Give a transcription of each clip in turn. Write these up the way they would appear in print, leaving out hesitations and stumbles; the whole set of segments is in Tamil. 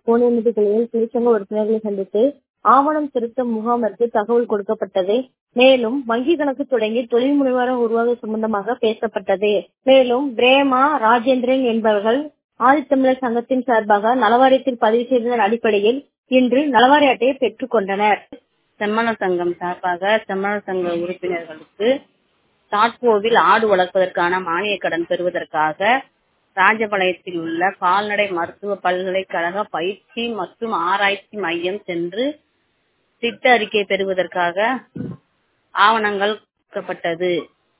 கோணியமிட்டு கிளையில் தொழிற்சங்க உறுப்பினர்களை சந்தித்து ஆவணம் திருத்தம் முகாமிற்கு தகவல் கொடுக்கப்பட்டது. மேலும் வங்கி கணக்கு தொடங்கி தொழில் முனைவோரம் உருவாக சம்பந்தமாக பேசப்பட்டது. மேலும் பிரேமா ராஜேந்திரன் என்பவர்கள் ஆதித்தமிழர் சங்கத்தின் சார்பாக நலவாரியத்தில் பதிவு செய்ததன் அடிப்படையில் இன்று நலவாரிய அட்டையை பெற்றுக் கொண்டனர். செம்மணர் சங்கம் சார்பாக செம்மணர் சங்க உறுப்பினர்களுக்கு தாட்கோவில் ஆடு வளர்ப்பதற்கான மானிய கடன் பெறுவதற்காக ராஜபாளையத்தில் உள்ள கால்நடை மருத்துவ பல்கலைக்கழக பயிற்சி மற்றும் ஆராய்ச்சி மையம் சென்று திட்ட அறிக்கை பெறுவதற்காக ஆவணங்கள் கொடுக்கப்பட்டது.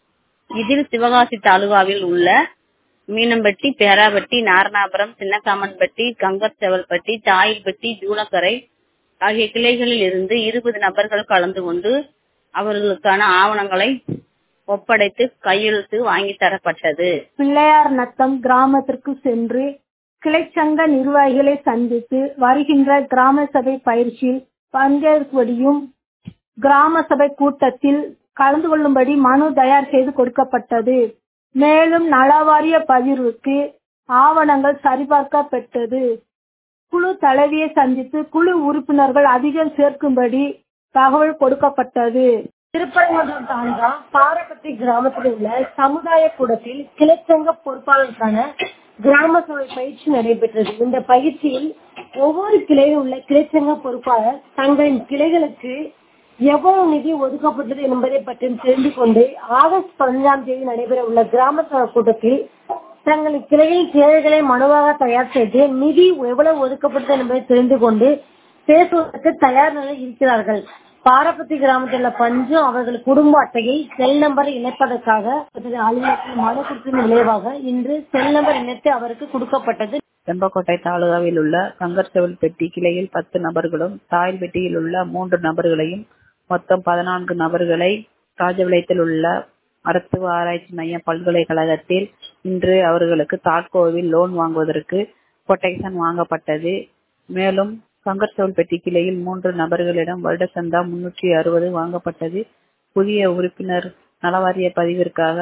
இதில் சிவகாசி தாலுகாவில் உள்ள மீனம்பட்டி, பேராபட்டி, நாரணாபுரம், சின்னகாமன்பட்டி, கங்கர்செவல்பட்டி, தாயில்பட்டி, ஜூலக்கரை ஆகிய கிளைகளில் இருந்து 20 நபர்கள் கலந்து கொண்டு அவர்களுக்கான ஆவணங்களை ஒப்படைத்து கையெழுத்து வாங்கி தரப்பட்டது. பிள்ளையார் நத்தம் கிராமத்திற்கு சென்று கிளைச்சங்க நிர்வாகிகளை சந்தித்து வருகின்ற கிராம சபை பயிற்சியில் பங்கேற்படியும் கிராம சபை கூட்டத்தில் கலந்து கொள்ளும்படி மனு தயார் செய்து கொடுக்கப்பட்டது. மேலும் நலவாரிய பதிவுக்கு ஆவணங்கள் சரிபார்க்கப்பட்டது. குழு தலைவியை சந்தித்து குழு உறுப்பினர்கள் அதிகம் சேர்க்கும்படி தகவல் கொடுக்கப்பட்டது. திருப்பரங்குன்றம் தாலுகா பாரப்பட்டி கிராமத்தில் உள்ள சமுதாய கூடத்தில் கிளைச்சங்க பொறுப்பாளருக்கான கிராம சபை பயிற்சி நடைபெற்றது. இந்த பயிற்சியில் ஒவ்வொரு கிளையில் உள்ள கிளைச்சங்க பொறுப்பாளர் தங்களின் கிளைகளுக்கு எவ்வளவு நிதி ஒதுக்கப்பட்டது என்பதை பற்றி தெரிந்து கொண்டு ஆகஸ்ட் 15ஆம் தேதி நடைபெற உள்ள கிராம சபை கூட்டத்தில் தங்களின் கிளையில் தேவைகளை மனுவாக தயார் செய்து நிதி எவ்வளவு ஒதுக்கப்பட்டது என்பதை தெரிந்து கொண்டு பேசுவதற்கு தயார் நிலையில் இருக்கிறார்கள். பாரப்பட்டி கிராமத்தில் உள்ள பஞ்சு அவர்கள் குடும்ப அட்டையை செல் நம்பர் இணைப்பதற்காக அலுவலகத்தில் மனு கொடுத்ததன் விளைவாக இன்று செல் நம்பர் இணைத்து அவருக்கு கொடுக்கப்பட்டது. செம்பக்கோட்டை தாலுகாவில் உள்ள கங்கர்செவல்பட்டி கிளையில் 10 நபர்களும், தாயில்பட்டியில் உள்ள 3 நபர்களையும் மொத்தம் 14 நபர்களை ராஜபாளையத்தில் உள்ள மருத்துவ ஆராய்ச்சி மைய பல்கலைக்கழகத்தில் இன்று அவர்களுக்கு தாட்கோவில் லோன் வாங்குவதற்கு கொட்டேஷன் வாங்கப்பட்டது. மேலும் கங்கர்செவல்பட்டி கிளையில் 3 நபர்களிடம் வருட சந்தா 360 வாங்கப்பட்டது. புதிய உறுப்பினர் நலவாரிய பதிவிற்காக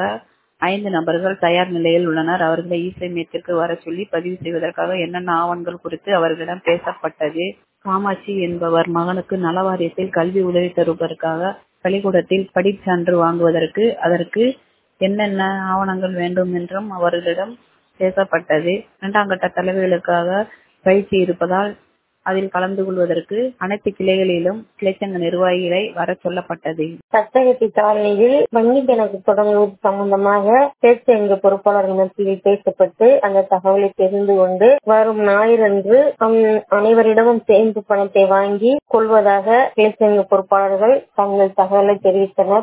5 நபர்கள் தயார் நிலையில் உள்ளனர். அவர்களை இ-சேவை மையத்திற்கு வர சொல்லி பதிவு செய்வதற்காக என்னென்ன ஆவணங்கள் குறித்து அவர்களிடம் பேசப்பட்டது. காமாட்சி என்பவர் மகனுக்கு நலவாரியத்தில் கல்வி உதவி தருவதற்காக பள்ளிக்கூடத்தில் படிச்சான்று வாங்குவதற்கு அதற்கு என்னென்ன ஆவணங்கள் வேண்டும் என்றும் அவர்களிடம் பேசப்பட்டது. 2ஆம் கட்ட தலைவர்களுக்காக பயிற்சி இருப்பதால் அதில் கலந்து கொள்வதற்கு அனைத்து கிளைகளிலும் கிளைச்சங்க நிர்வாகிகளை வர சொல்லப்பட்டது. சட்டகட்டி காலனியில் வங்கி கணக்கு தொடங்குவது சம்பந்தமாக பேச்சு பொறுப்பாளர்களிடம் பேசப்பட்டு அந்த தகவலை தெரிந்து கொண்டு வரும் ஞாயிறன்று அனைவரிடமும் சேர்ந்து பணத்தை வாங்கி கொள்வதாக கிளைச்சங்க பொறுப்பாளர்கள் தங்கள் தகவலை தெரிவித்தனர்.